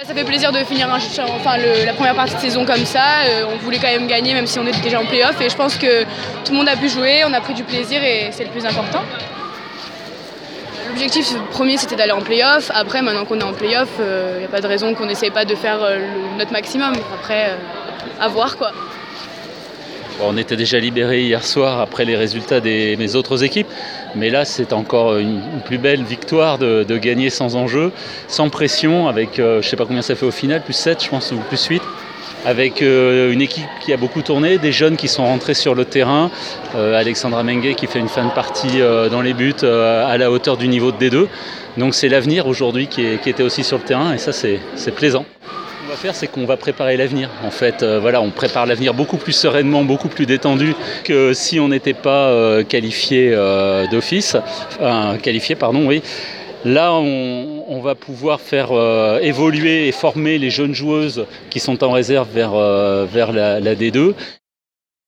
Ça fait plaisir de finir la première partie de saison comme ça. On voulait quand même gagner même si on était déjà en play-off et je pense que tout le monde a pu jouer, on a pris du plaisir et c'est le plus important. L'objectif premier c'était d'aller en play-off. Après maintenant qu'on est en play-off, il n'y a pas de raison qu'on n'essaye pas de faire notre maximum. Après, à voir quoi. On était déjà libérés hier soir après les résultats mes autres équipes, mais là c'est encore une plus belle victoire de gagner sans enjeu, sans pression, avec je ne sais pas combien ça fait au final, plus 7 je pense ou plus 8, avec une équipe qui a beaucoup tourné, des jeunes qui sont rentrés sur le terrain, Alexandra Mengue qui fait une fin de partie dans les buts à la hauteur du niveau de D2, donc c'est l'avenir aujourd'hui qui était aussi sur le terrain et ça c'est plaisant. Ce qu'on va faire, c'est qu'on va préparer l'avenir. En fait, on prépare l'avenir beaucoup plus sereinement, beaucoup plus détendu que si on n'était pas qualifié d'office. Oui. Là, on va pouvoir faire évoluer et former les jeunes joueuses qui sont en réserve vers la D2.